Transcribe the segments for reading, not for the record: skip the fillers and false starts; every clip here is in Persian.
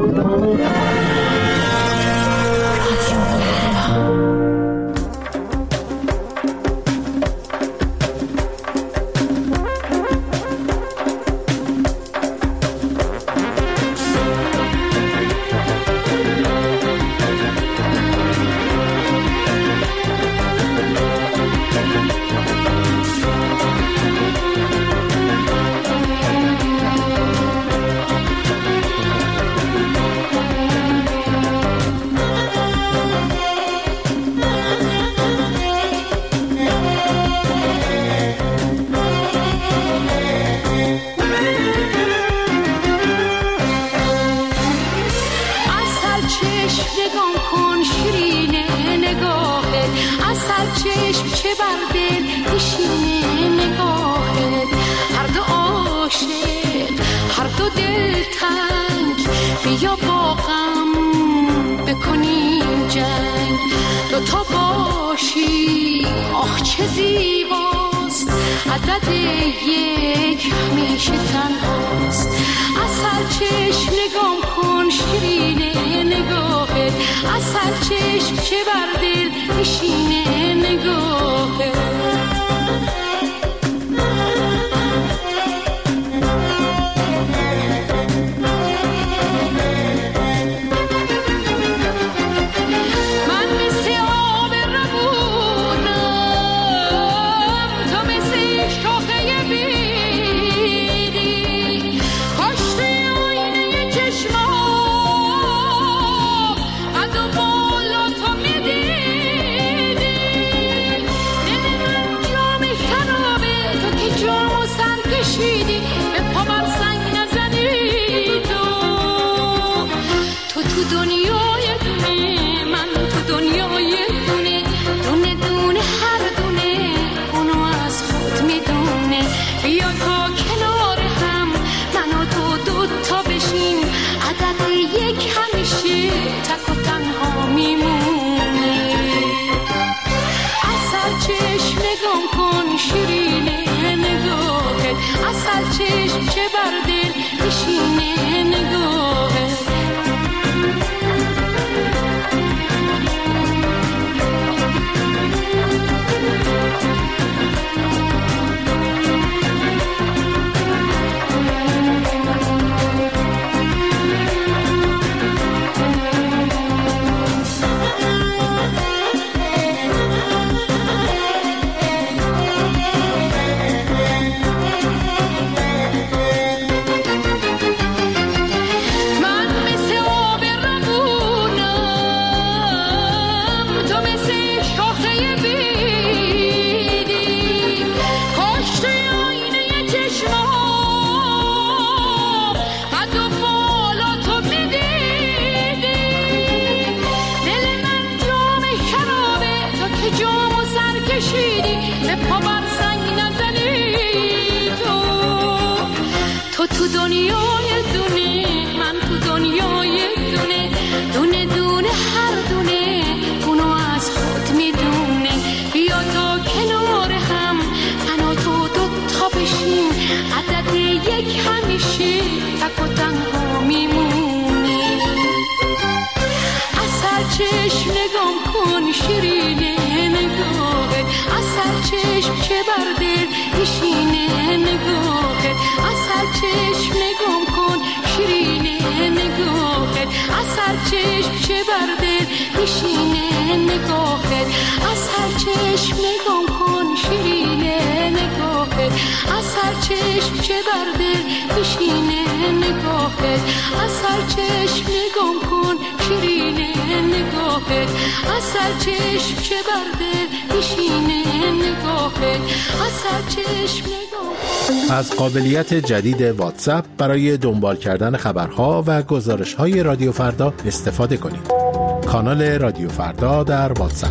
از قابلیت جدید واتساپ برای دنبال کردن خبرها و گزارش‌های رادیو فردا استفاده کنید. کانال رادیو فردا در واتساپ.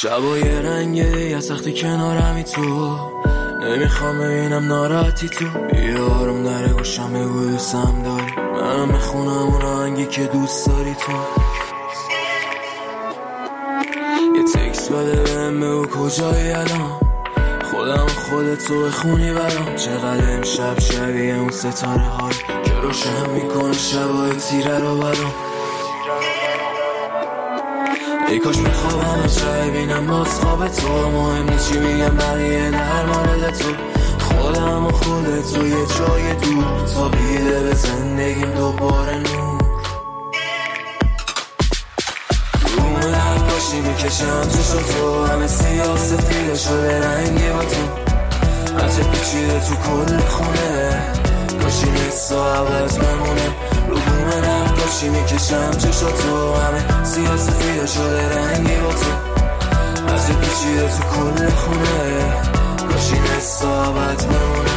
شبای رنگ دیگه سختی کنارمی تو، نمیخوام ببینم ناراحتی تو. بیارم در گوشم بگو دوستم داری، من میخونم اون آهنگی که دوست داری تو. یه تکس بده بهم بگو کجایی الان، خودم خودتو بخونی برام. چقدر امشب شبیه اون ستاره های که روشن میکنه شبای تیره رو برام. ای کاش بخوابم شب ببینم باز خواب تو، مهم نیست چی میگم بقیه در مورد تو. خودم و خودت تو یه جای دور، تا بیده به زندگیم دوباره نور. روم نقاشی میکشم چشم تو، همه سیاه سفیده شده رنگی با تو. هرچه پیچیده تو کل خونه، کاشی نصف عوض بمونه. روم نقاشی میکشم چشم تو، همه سیاه سفیده شده رنگی با تو. هرچه پیچیده تو کل خونه، کاشی نصف عوض بمونه.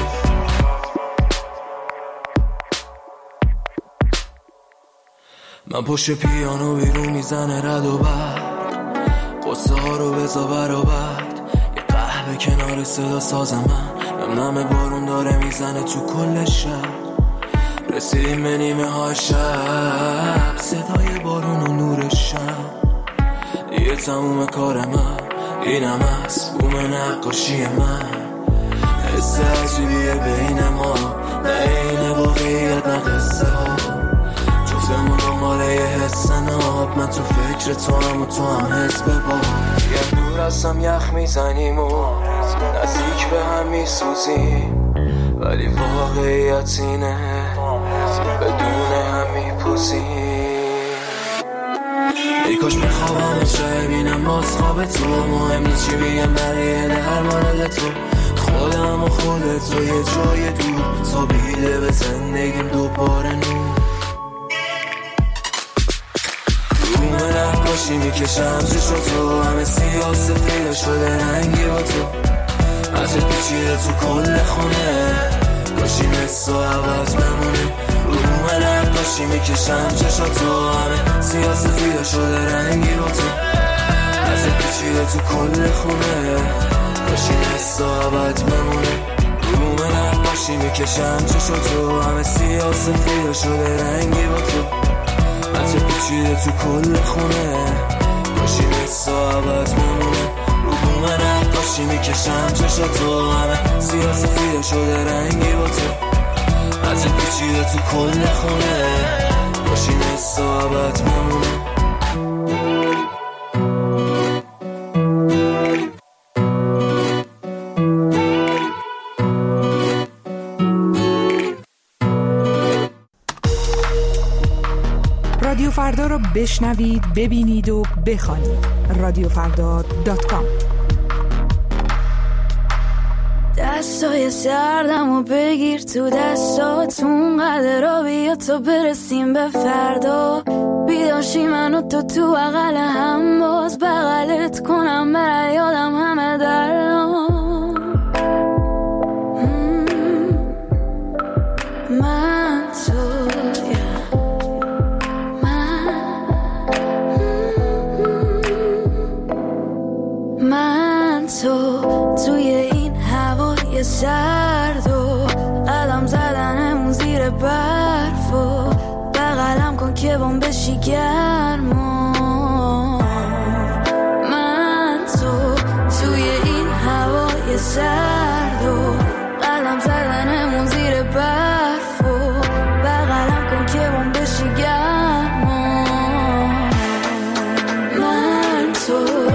من پشت پیانو بیرون میزنه رد و برق، قصه ها رو بزا برابر. یه قهوه کنار صدا ساز من، نم بارون داره میزنه تو کل شب. رسیدیم به نیمه های شب، صدای بارون و نور شب. دیگه تموم کار من اینم هست، بوم نقاشی من. حس عجیبیه بین ما، نه این واقعیت نه قصه ها. جفتمون دنباله یه حس ناب، من تو فکر تو هم و تو هم حس به با. یه دور هستم یخ میزنیم و نزدیک به هم میسوزیم، ولی واقعیت اینه بدون هم میپوزیم. ای کاش بخوابم شب ببینم باز خواب تو، مهم نیست چی بگم بقیه در مورد تو. خودم و خودت تو یه جای دور، تا بیده به زندگیم دوباره نور. روم نقاشی میکشم چشم تو، همه سیاه سفیده شده رنگی با تو. هرچه پیچیده تو کل خونه، کاشی نصف عوض بمونه. روم نقاشی میکشم چشم تو، همه سیاه سفیده شده رنگی با تو. هرچه پیچیده تو کل خونه، کاشی نصف عوض بمونه. روم نقاشی میکشم چشم تو، همه سیاه سفیده شده رنگی با تو. هرچه پیچیده تو کل خونه، کاشی نصف عوض بمونه. روم نقاشی میکشم چشم تو، همه سیاه سفیده شده رنگی با تو. هرچه پیچیده تو کل خونه، کاشی نصف عوض بمونه. رادیو فردا رو بشنوید، ببینید و بخوانید. رادیوفردا.com. دستای سردم و بگیر تو دستاتون، قدر را بیا تا برسیم به فردا. بیداشی من و تو بغل هم، باز بغلت کنم برای یادم همه درام. من تو من تو توی این هوای سرد و قدم زدنمون زیر برف و بغلم کن که بام بشی گرم. من تو توی این هوای سرد و قدم زدنمون زیر برف و بغلم کن که بام بشی گرم. من تو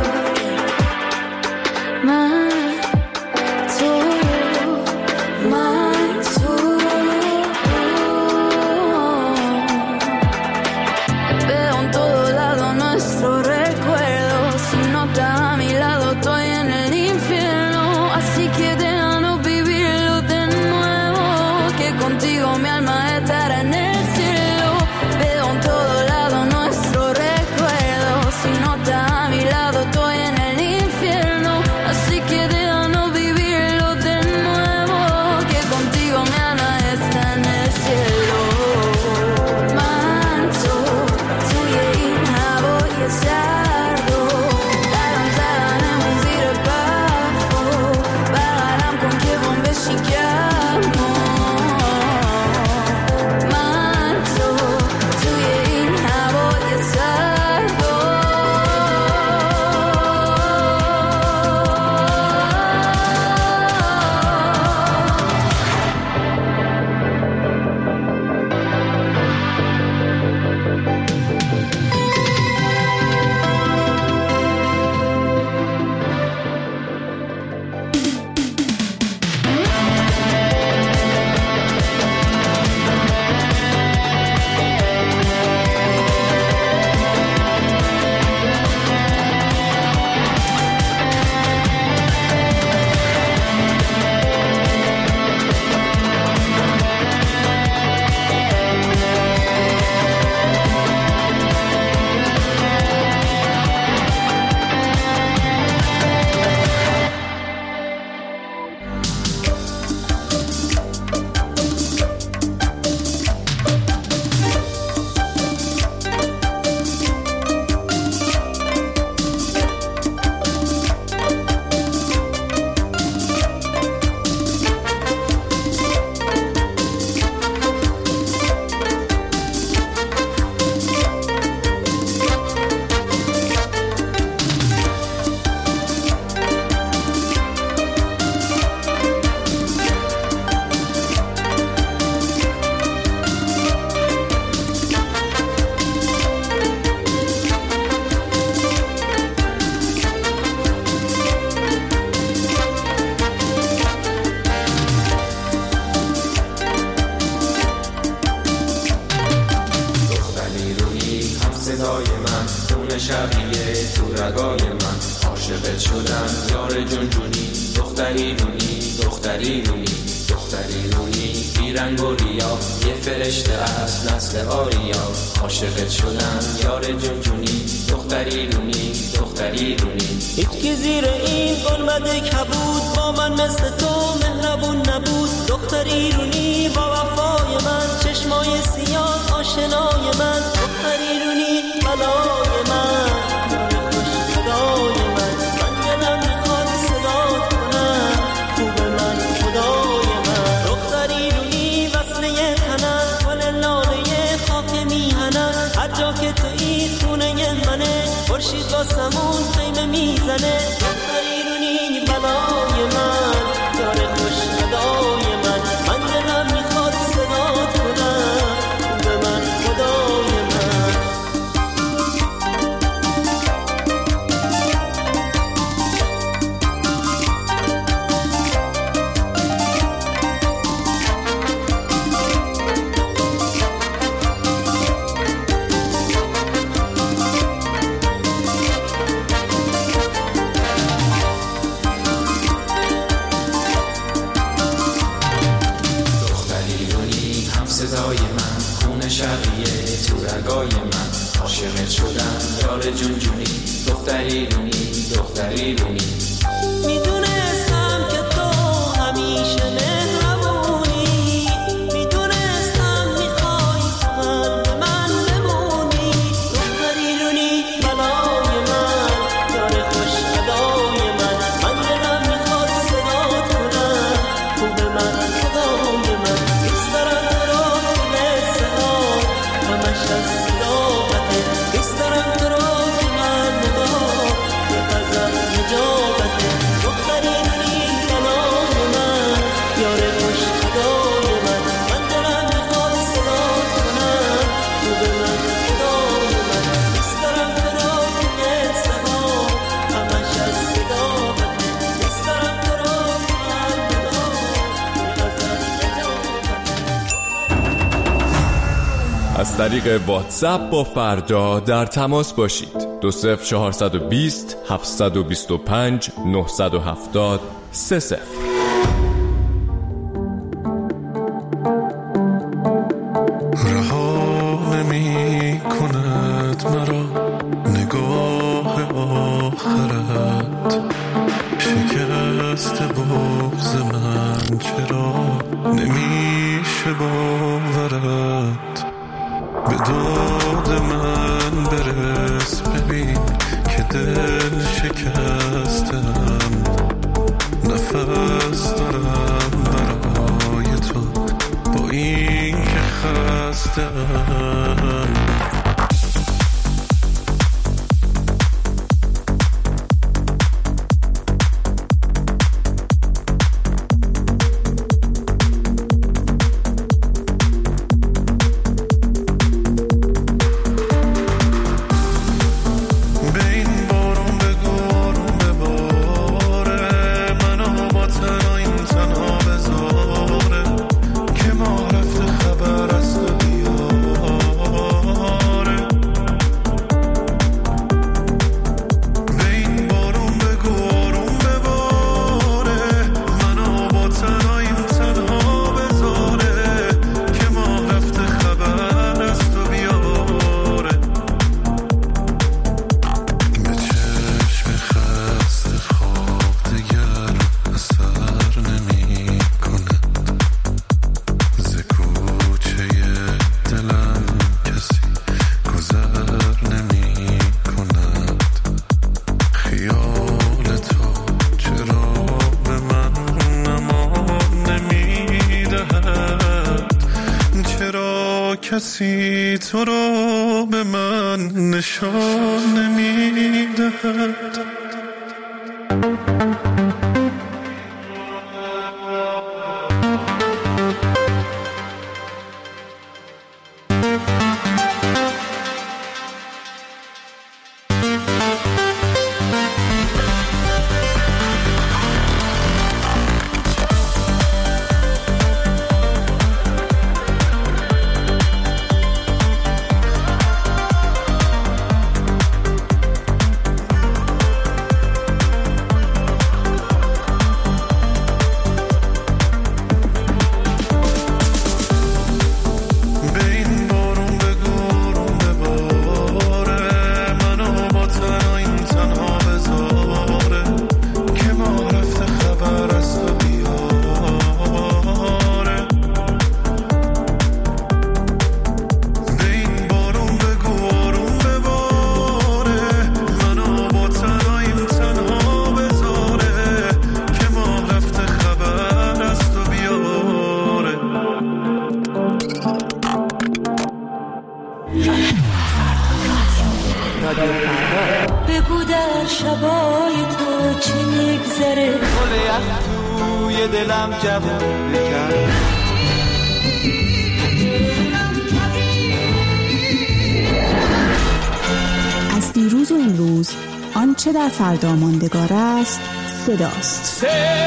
زرد و دلم زدن شبیه تو رگای من، عاشقت شدم یار جونجونی، دختری رونی دختری رونی بیرنگ و ریا، یه فرشته از نسل آریا، عاشقت شدم یار جونجونی، دختری رونی هیچ کی زیر این گنبد کبود با من مثل تو مهربون نبود، دختری رونی با وفای من، چشمای سیاه آشنای من، دختری رونی بلای من، خوش صدای من دلم میخواد صدات کنم، خوب من خدای من، دختری رونی وصله تنم، گل لاله خاک میهنم، هر جا که تویی خونه منه، خورشید واسمون خیمه میزنه، دختری رونی بلای من، داره خوش صدای من دلم میخواد صدات کنم، به من خدای من. صدای من خون شقیه تو رگای من، عاشقت شدم یار جونجونی، دختری رونی میدونستم که تو همیشه مهربونی، میدونستم میخوای من به من بمونی، دختری رونی بلای من، داره خوش صدای من دلم میخواد صدات کنم، خوب من خدای من، دوست دارم همش از صداقته، دوست دارم تو رو که من نگاه یه غزل نجابته، دختری رونی بلای من، یار خوش صدای من دلم میخواد صدات کنم، خوب من خدای من، دوست دارم تو رو که صدا همش از صداقته، دوست دارم تو رو که من نگاه یه غزل نجابته. از طریق واتساپ با فردا در تماس باشید. 20420 725 970 30. رها نمی کند مرا نگاه آخرت، شکست بغض من چرا نمیشه باورت، به داد من برس ببین که دل شکستم، نفس دارم برای تو با این که خستم. کسی تو رو به من نشان نمیدهد. فردا. بگو در شبای تو چی میگذره، گل یخ توی دلم جوون بکرد. از دیروز و امروز آنچه در فردا ماندگار است صداست.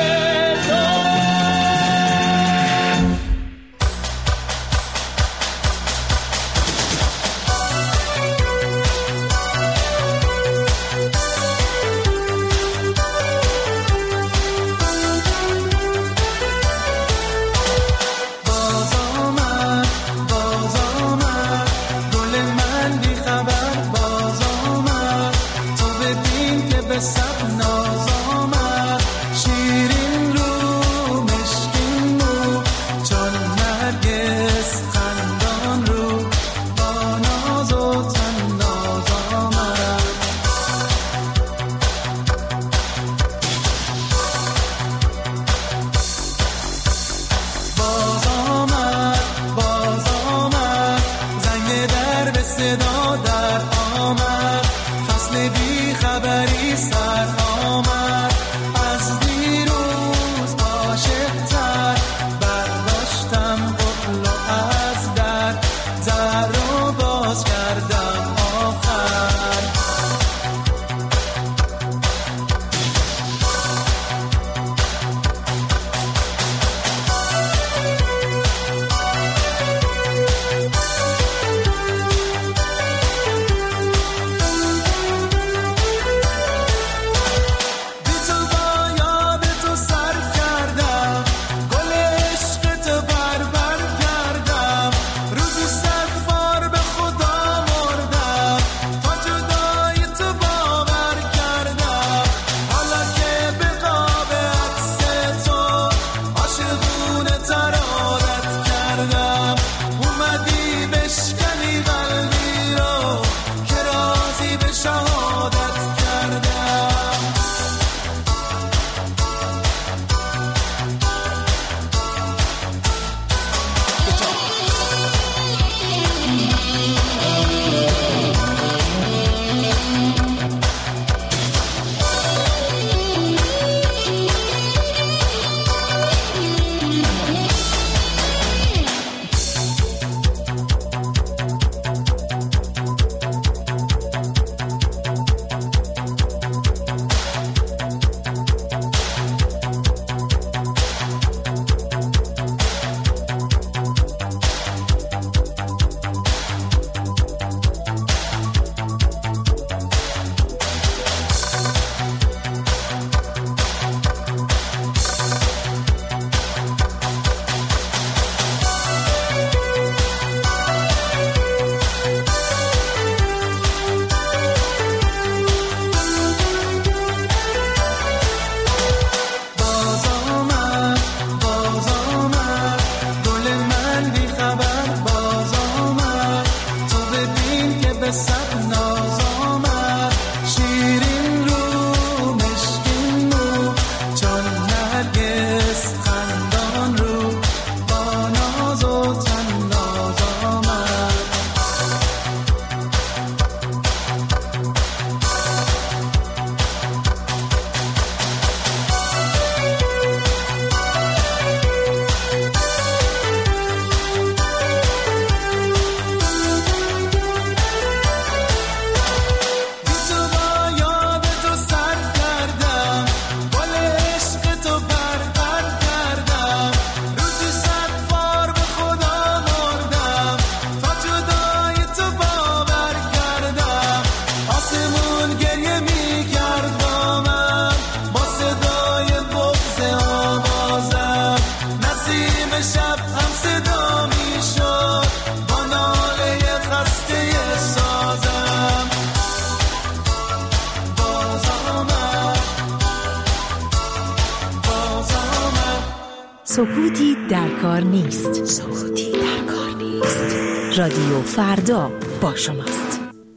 سکوتی در کار نیست. سکوتی در کار نیست. رادیو فردا با شماست.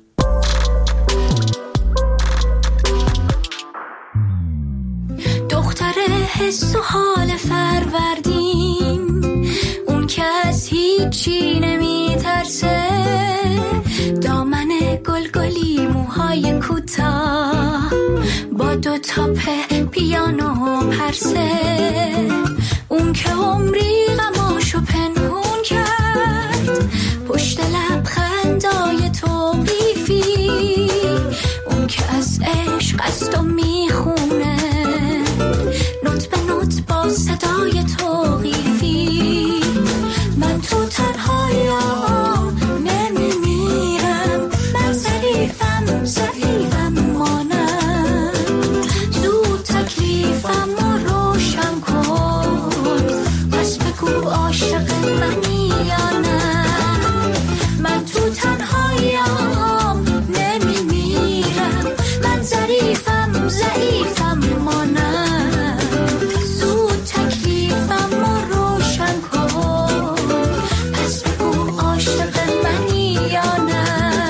دختر حس و حال فروردین، اون که از هیچی نمی ترسه، دامن گلگلی موهای کوتاه با 2 تا پیانو پرسه، اون که عمری غماشو پنهون کرد پشت لبخندای توقیفی، اون که از عشق است و میخونه نوت به نوت با صدای توقیفی. من تو تنهاییم نمیمیرم، من ضعیفم مانم، زود تکلیفم رو روشن کن، پس بگو عاشق منی یا نه. من تو تنهاییم نمیمیرم، من ضعیفم مانم، زود تکلیفم رو روشن کن، پس بگو عاشق منی یا نه.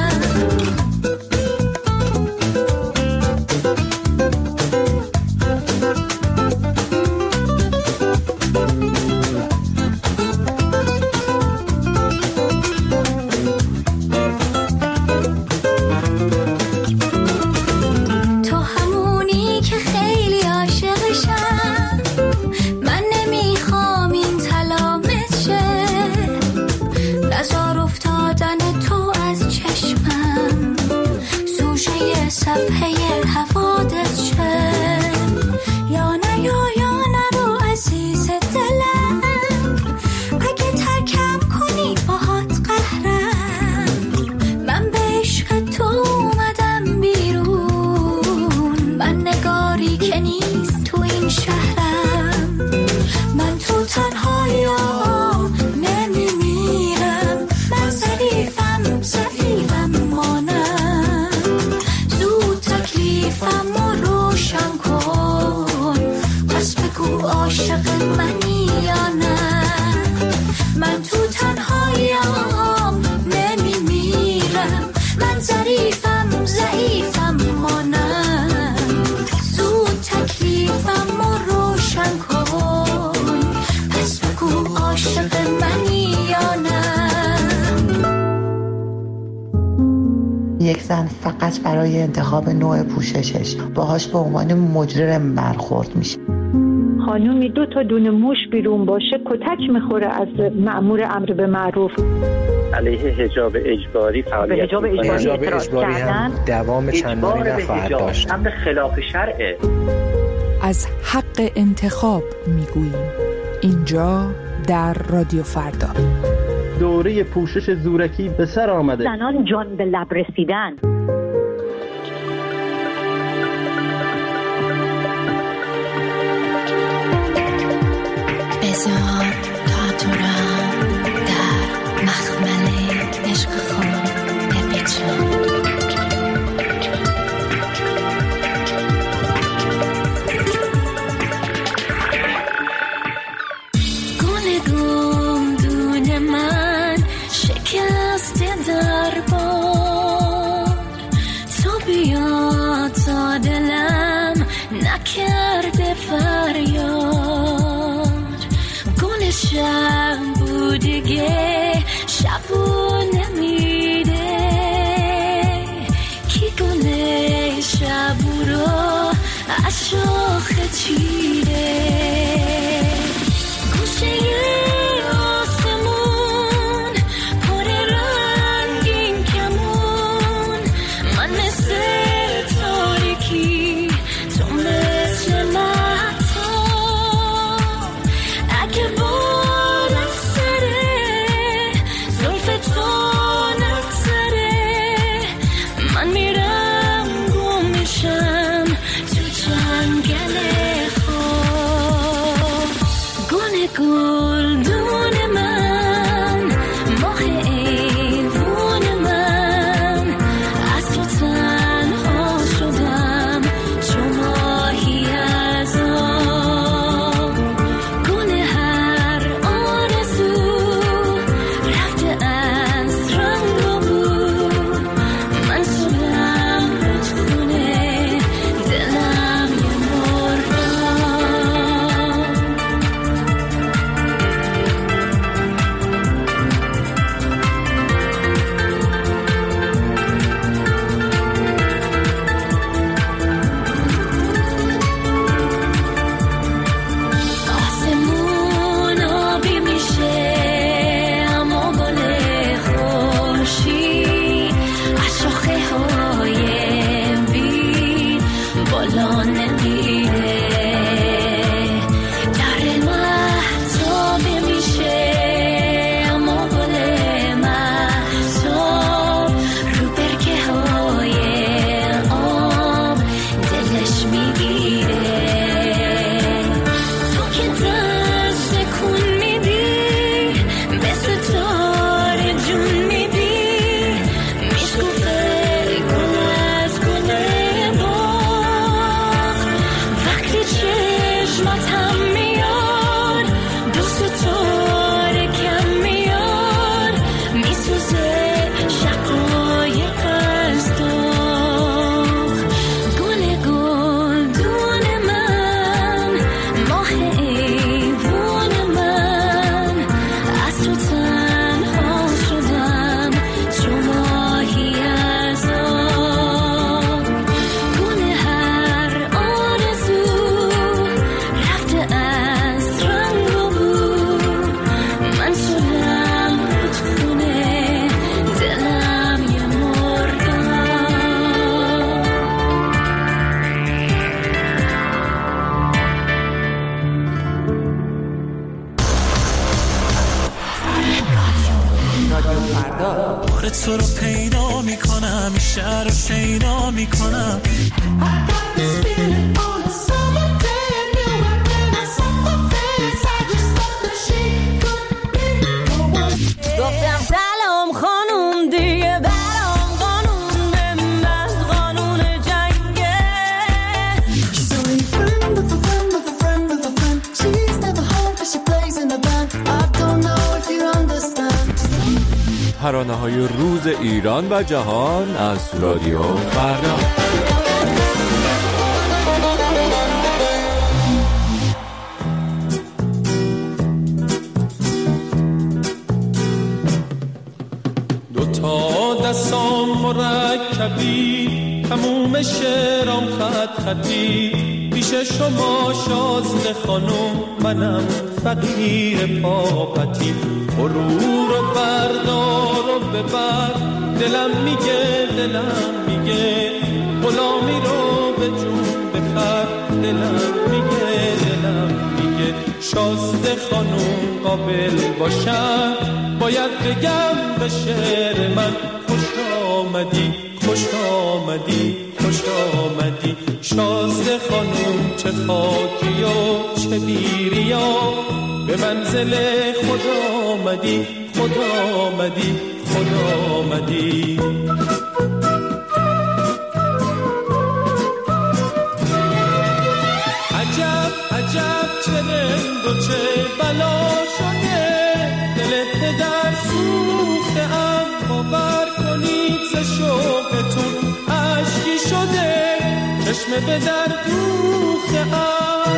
تو همونی که خیلی عاشقشم، من نمیخوام این تلامت شه، نزار افتادن تو از چشمم سوژه صفحه حوادث شه. یا نه رو عزیز دلم، اگه ترکم کنی باهات قهرم، من به عشق تو اومدم بیرون، من نگاری که نیست تو این شهرم. من تو تنهاییم نمیمیرم، من ضعیفم مانم، زود تکلیفم رو روشن کن، پس بگو عاشق منی یا نه. من تو تنهاییم نمیمیرم، من ضعیفم مانم، زود تکلیفم رو روشن کن، پس بگو عاشق منی یا نه. یک زن فقط برای انتخاب نوع پوششش باهاش به عنوان مجرم برخورد میشه. خانومی 2 تا دونه موش بیرون باشه کتک میخوره از مأمور امر به معروف. علیه حجاب اجباری فعالیت حجاب اجباری هم دوام چندانی نخواهد داشت. امر خلاف شرعه. از حق انتخاب میگوییم اینجا در رادیو فردا. دوره پوشش زورکی به سر آمده. زنان جان به لب رسیدن. بذار تا تو را در مخمل عشق خود بپیچم. نکرده فریاد گلشم بودگه شبو نمیده کی گل شبو رو از شاخه چیده گوشه آسمون پر رنگین کمون من مثل تاریکی تو مثل مهتا اگه بارم سره زلف تو نگذره من میرم گم میشم تو جنگل خواب گل شینا میکنم. گفتم سلام خانوم دیگه برام قانون به من قانون جنگه. She's only a friend of a friend of a friend of a friend. She's never home but she plays in the band. I don't know if you understand. ترانه‌های روز ایران و جهان از رادیو فردا. دستام مرکبی تموم شعرام خط خطی پیش شما شازده خانم منم فقیر پاپتی. غرور و بردار و ببر دلم میگه غلامی رو به جون بخر. دلم میگه شازده خانم قابل باشم باید بگم به شعر من خوش آمدی شازده خانم. چه خاکی و چه بیریا به منزل خود آمدی. عجب چه رنگ و چه بلا شده دل پدر سوخته‌ام. باور کنید ز شوقتون اشکی شده چشم به در دوخته‌ام.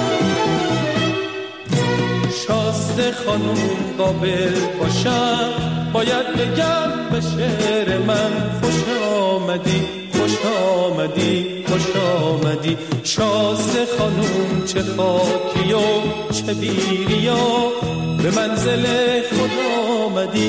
شازده خانم قابل باشم باید بگم به شعر من خوش آمدی شازده خانم. چه خاکی و چه بیریا به منزل خود آمدی.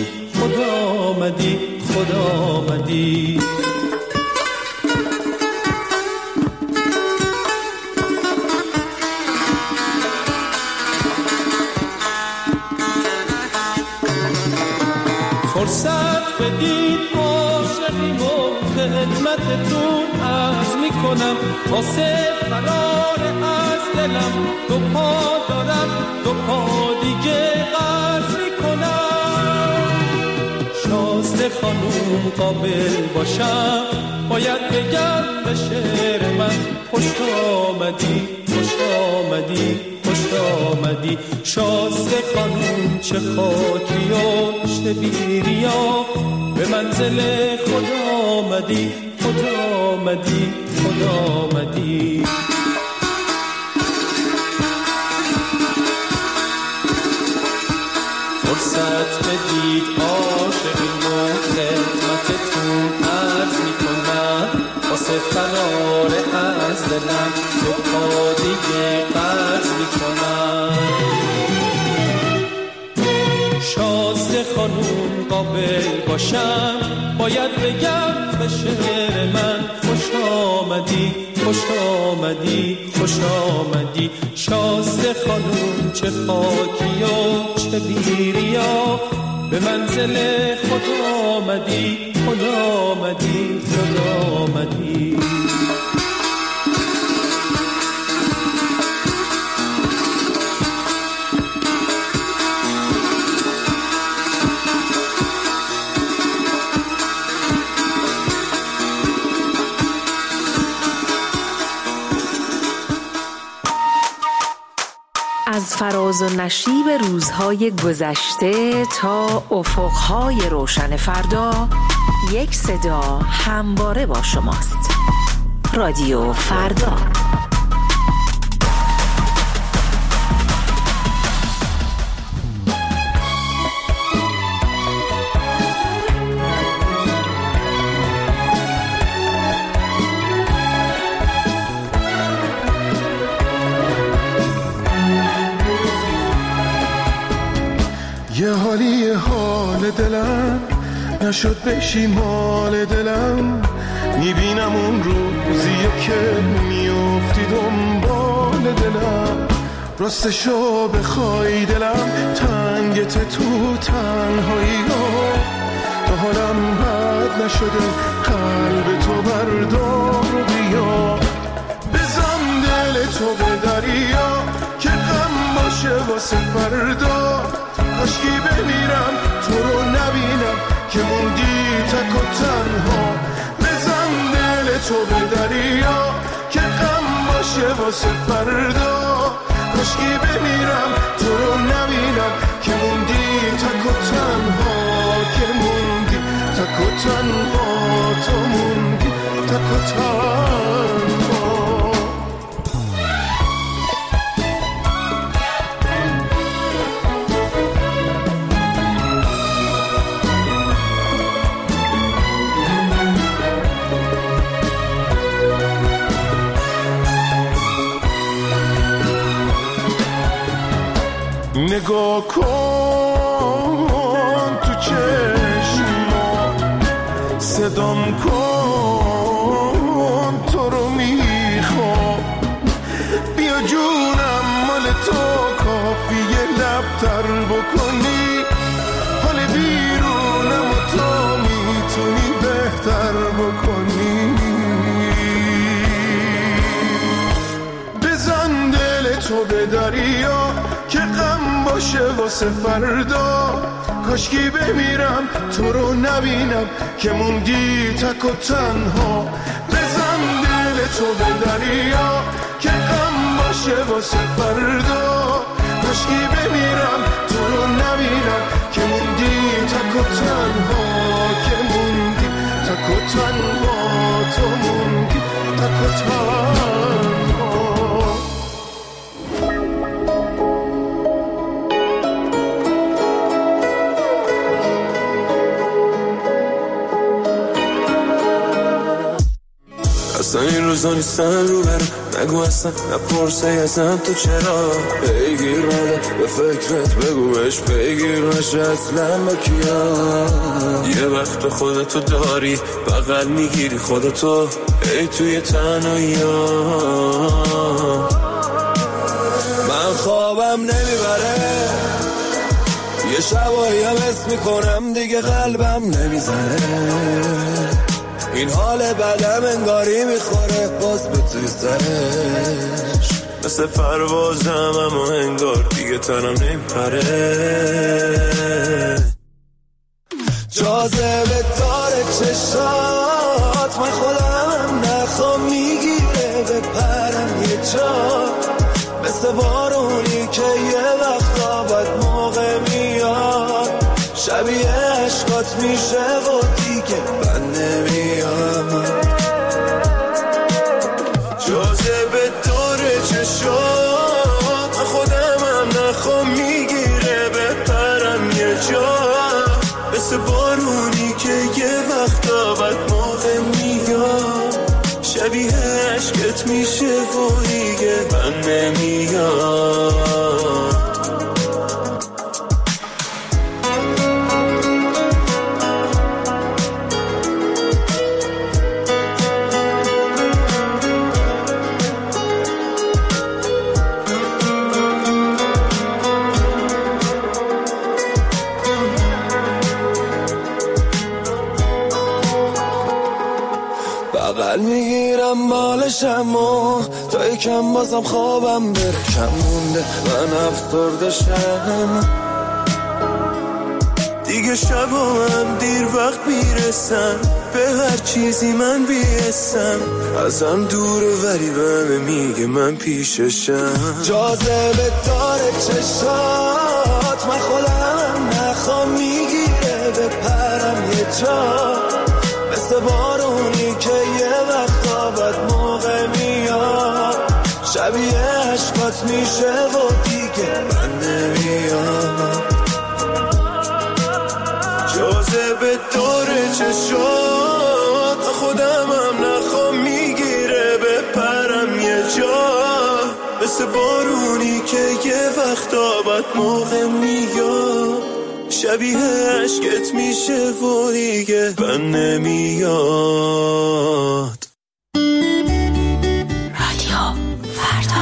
فرصت بدید عاشقیم و خدمتتون عرض میکنم. واسه فرار از دلم دو پا دارم دو پا دیگه قرض میکنم. شازده خانوم قابل باشم باید بگم به شعر من خوش آمدی شازده خانوم. چه خاکی و چه بیریا به منزل خود آمدی. فرصت بدید عاشقیم و خدمتتون عرض میکنم. واسه فرار از دلم دو پا دیگه قرض میکنم. شازده خانوم قابل باشم باید بگم به شعر من خوش آمدی شازده خانوم. چه خاکی و چه بیریا به منزل خود آمدی. از فراز و نشیب روزهای گذشته تا افقهای روشن فردا، یک صدا همواره با شماست. رادیو فردا. یه حالی حال دلم نشد بشی مال دلم، میبینم اون روزیه که میافتی دنبال دلم. راستشو بخوای دلم تنگت تو تنهایی ها، تا حالم بد نشده قلب تو بردار و بیا بزن دل تو به دریا که غم باشه واسه فردا کاشکی بمیرم تو رو نبینم که موندی تک و تنها بزن دل تو به دریا که غم باشه واسه فردا کاشکی بمیرم تو رو نبینم که موندی تک و تنها که موندی تک و تنها تو موندی تک و تنها نگاه کن تو چشما صدام کن تو رو میخوام بیا جونم مال تو کافیه لبتر بکنی حال بیرونم و تو میتونی بهتر بکنی بزن دل تو به دریا که غم باشه واسه فردا کاشکی بمیرم تو رو نبینم که موندی تک و تنها بزن دل تو به دریا که غم باشه واسه فردا کاشکی بمیرم تو رو نبینم که موندی تک و تنها که موندی تک و تنها تو موندی تک و تنها اصلا این روزا نیستن رو برم نگو اصلا نپرسه ازم تو چرا بگیر منو به فکرت بگو بهش بگیر نشه اصلا با کیا یه وقت خودتو داری بغل میگیری خودتو ای توی تنهایی من خوابم نمیبره یه شبایی هم حس میکنم دیگه قلبم نمیزنه این حال بدم انگاری میخوره باز به توی سرش مثل پروازم اما انگار دیگه تنم نمیپره جاذبه داره چشات من خودم نخوام میگیره به پرم یه جا مثل بارونی که یه وقتا بد موقع میاد شبیه عشقات میشه و دیگه من نمیام جاذبه داره چشات خودم هم نخوام میگیره به پرم یه جا مثل بارونی که یه وقتا بد موقع میاد شبیه عشقت میشه و دیگه من نمیام بغل میگیرم بالشم و تا یکم بازم خوابم بره کم مونده من افسرده شم دیگه شبام دیر وقت میرسم به هر چیزی من بیستم ازم دوره ولی بهم میگه من پیششم جاذبه داره چشات من خودم نخوام میگیره به پرم یه جا مثل بارونی که یه وقتا بد موقع میاد شبیه عشقات میشه و دیگه من نمیام جاذبه داره چشات خودم هم نخوام میگیره به پرم یه جا مثل بارونی که یه وقتا بد موقع میاد شبیه عشقت میشه و دیگه من نمیاد رادیو فردا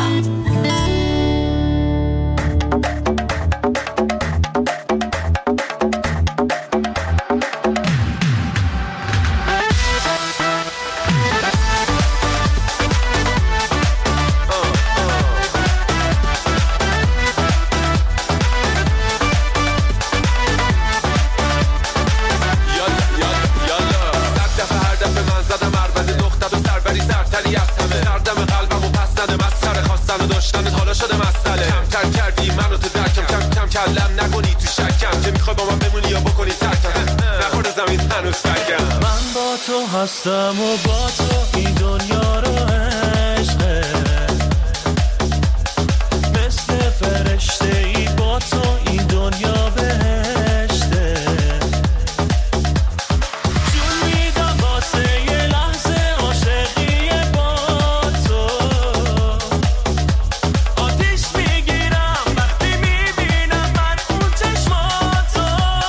سگم. من با تو هستم و با تو این دنیا رو عشقه، مثل فرشته ای با تو این دنیا بهشته. جون میدم واسه یه لحظه عاشقی با تو، آتیش میگیرم وقتی میبینم من اون چشماتو.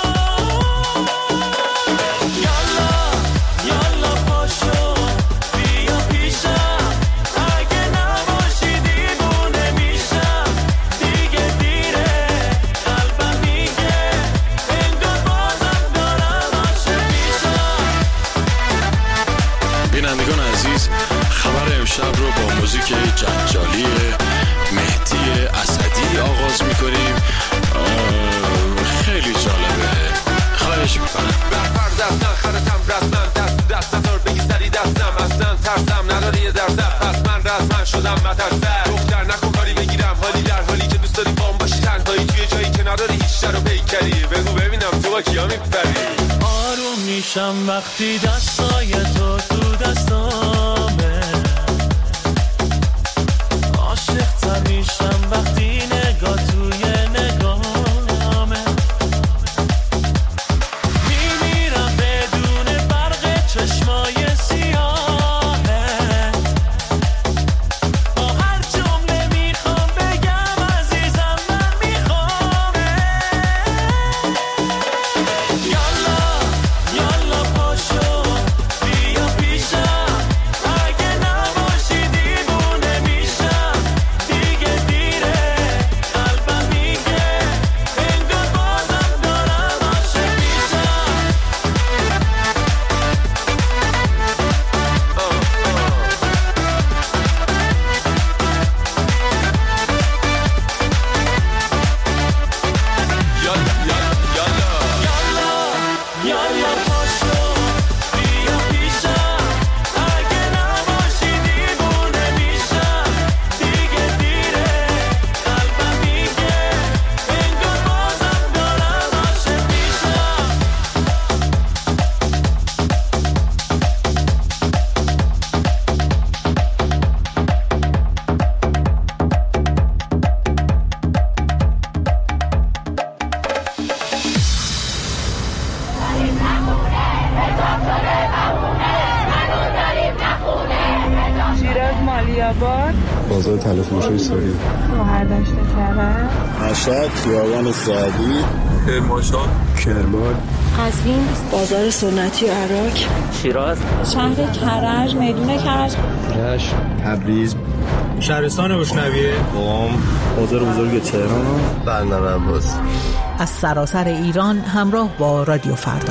یالا یالا پاشو بیا پیشم، اگه نباشی دیوونه میشم. دیگه دیره قلبم میگه انگار بازم دارم عاشق میشم. بینندگان عزیز، خبر امشب رو با موزیک جنجالی مهدی اسدی آغاز میکنیم. خیلی جالبه، خواهش میکنم. برفر دست نخرتم رسمن، دست دست نزار بگی سری دستم. اصلا ترسم نداره یه درصد، پس من رسمن شدم مترسر. دختر نکن کاری بگیرم حالی در حالی که دوست داری بام باشی تنهایی توی جایی که نداری هیچ شر و پیکری. بگو ببینم تو با کیا میپری. آروم میشم وقتی دستای تو تو دستامه، عاشق تر میشم وقتی نگاه توی نگاهمه. میمیرم بدون برق چشمای سیاهت، با هر جمله میخوام بگم عزیزم من میخوامت. یالا یالا پاشو بیا پیشم، اگه نباشی دیوونه میشم. دیگه دیره قلبم میگه انگار بازم دارم عاشق میشم. یالا پاشو بیا پیشم، اگه نباشی دیوونه میشم. دیگه دیره قلبم میگه انگار بازم دارم عاشق میشم. شیراز مالیاباد، بازار تلفروشی ساری، شهردشت کرد، مشهد خیابان سعدی، کرمانشاه، کرمان، قزوین، بازار سنتی عراق، شیراز، شهر کرج، میدون کرج، رشت، تبریز، شهرستان بشنویه، قم، بازار بزرگ تهران، بندر عباس. از سراسر ایران همراه با رادیو فردا.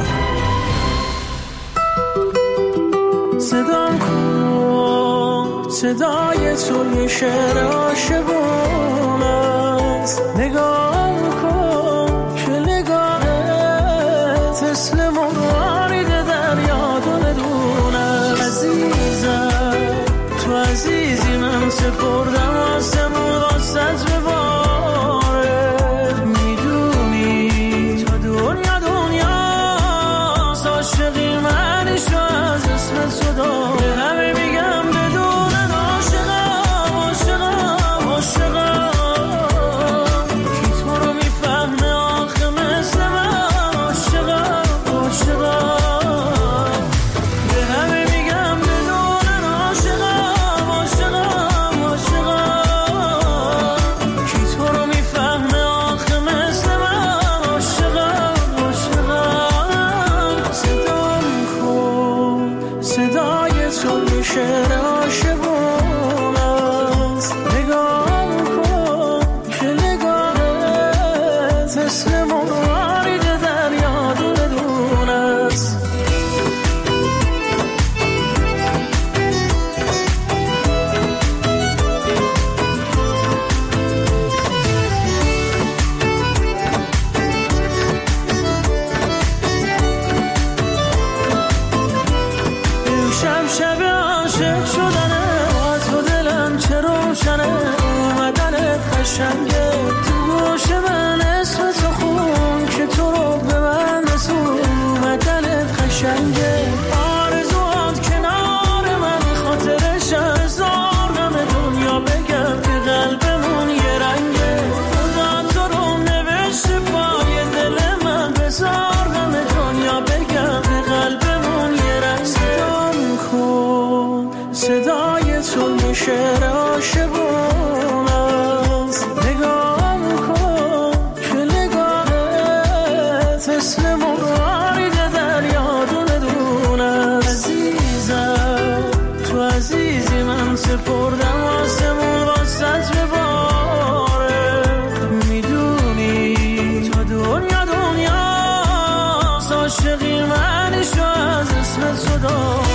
صدام کن صدای تو یه شعر عاشقانه است. نگاه کن که نگاهت مثل مرغ دریا دونه عزیزم تو عزیزی من سپردم آسمون واسط بباره. میدونی تا دنیا عاشقی منشو از اسم تو دار. به همه میگم بدون عاشقم عاشقم عاشقم، کی تو رو میفهمه آخه مثل من عاشقم عاشقم. به همه میگم بدون عاشقم عاشقم عاشقم، کی تو رو میفهمه آخه مثل من عاشقم عاشقم. صدام کن صدای تو یه شعر عاشقانه است. نگاه کن که نگاهت مثل مرغ دریا دونه است. امشب شب عاشق شدنه، با تو دلم چه روشنه. اومدنت قشنگه تو گوش من اسم تو خون که تو رو به من رسون. اومدنت قشنگه تو شعر عاشقون است. نگاه کن که نگاهت مثل مرغ دریا دونه دونه. عزیزم تو عزیزی من سپردم آسمون واسط بباره. میدونی تا دنیا عاشقی منشو از اسم تو دار.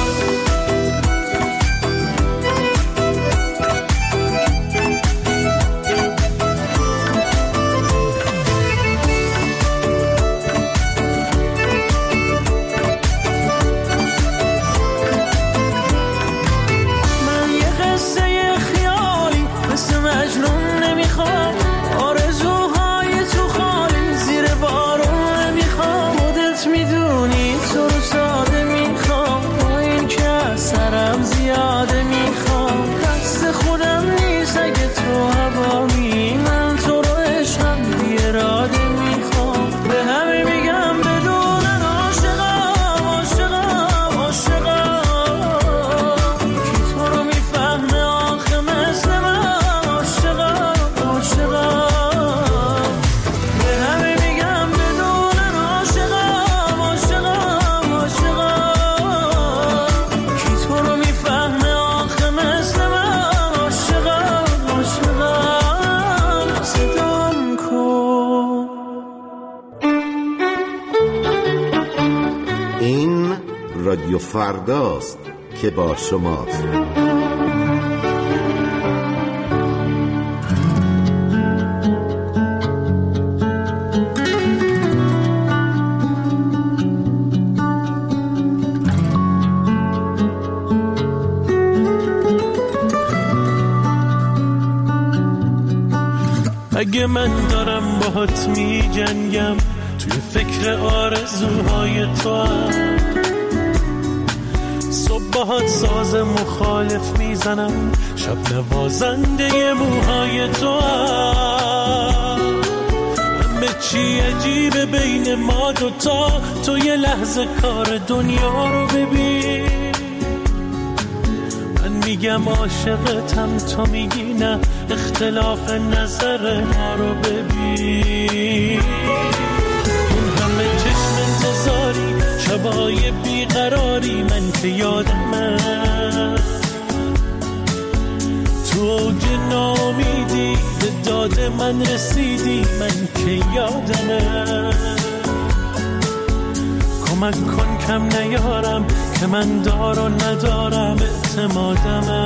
رادیو فرداست که با شماست. اگه من دارم باهات می جنگم توی فکر آرزوهای تو هم، صبح باهات ساز مخالف میزنم، شب نوازنده موهای تو هم. همه چی عجیبه بین ما دوتا، تو یه لحظه کار دنیا رو ببین. من میگم عاشقتم، تو میگی نه، اختلاف نظر ما رو ببین. اون همه چشم انتظاری، شبای بیقراری، من که یادمه تو اوج ناامیدی به داد من رسیدی، من که یادمه. کمک کن کم نیارم که من دار و ندارم اعتمادمه.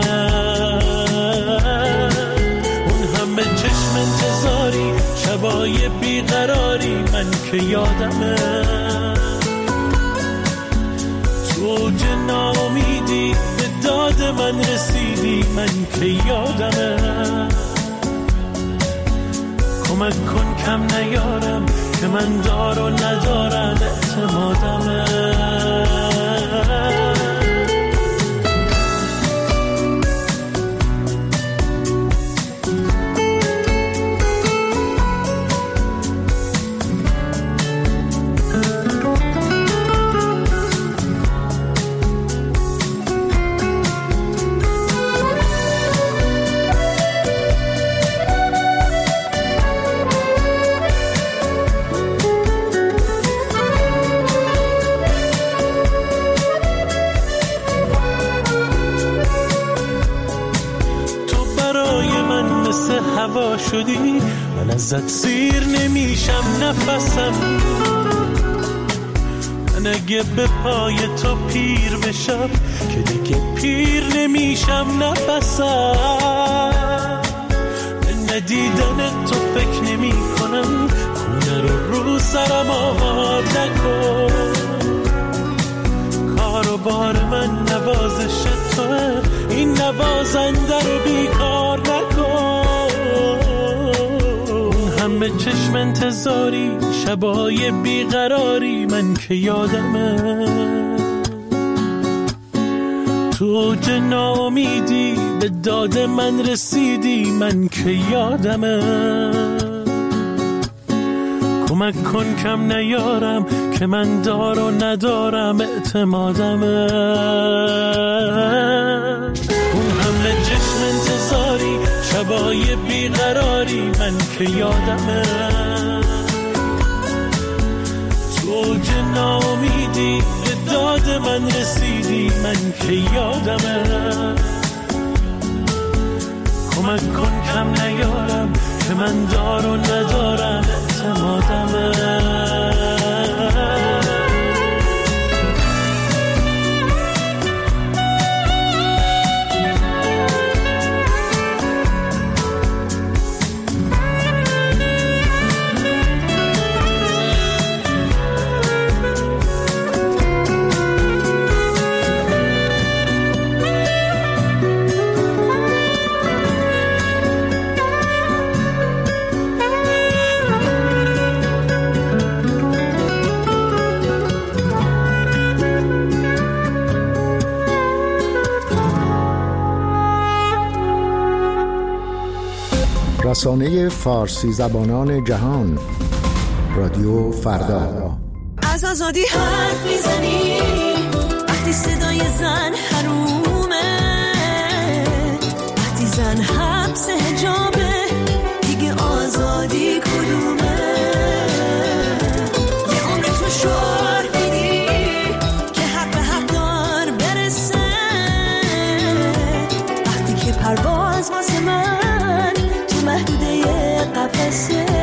اون همه چشم انتظاری، شبای بیقراری، من که یادمه تو اوج ناامیدی به داد من رسیدی، من که یادمه. کمک کن کم نیارم که من دار و ندارم اعتمادمه. هوا شدی، من ازت سیر نمیشم نفسم. من اگه به پای تو پیر بشم که دیگه پیر نمیشم نفسم. من ندیدن تو فکر نمی کنم، خونه رو سرم آباد نکن. کار و بار من نوازش توه، این نوازنده رو بیکار نکن. همه چشم انتظاری، شبای بیقراری، من که یادمه تو اوج ناامیدی به داد من رسیدی، من که یادمه. کمک کن کم نیارم که من دار و ندارم اعتمادمه. اون همه شبای بیقراری من که یادمه، تو اوج ناامیدی به داد من رسیدی من که یادمه. کمک کن کم نیارم که من دار و ندارم اعتمادمه. رسانه فارسی زبانان جهان، رادیو فردا. از آزادی حرف میزنی وقتی صدای زن حرومه، وقتی زن حبس حجابه دیگه آزادی کدومه؟ یه عمر تو شعار میدی که حق به حق دار برسه، وقتی که پرواز واسه من محدوده قفسه.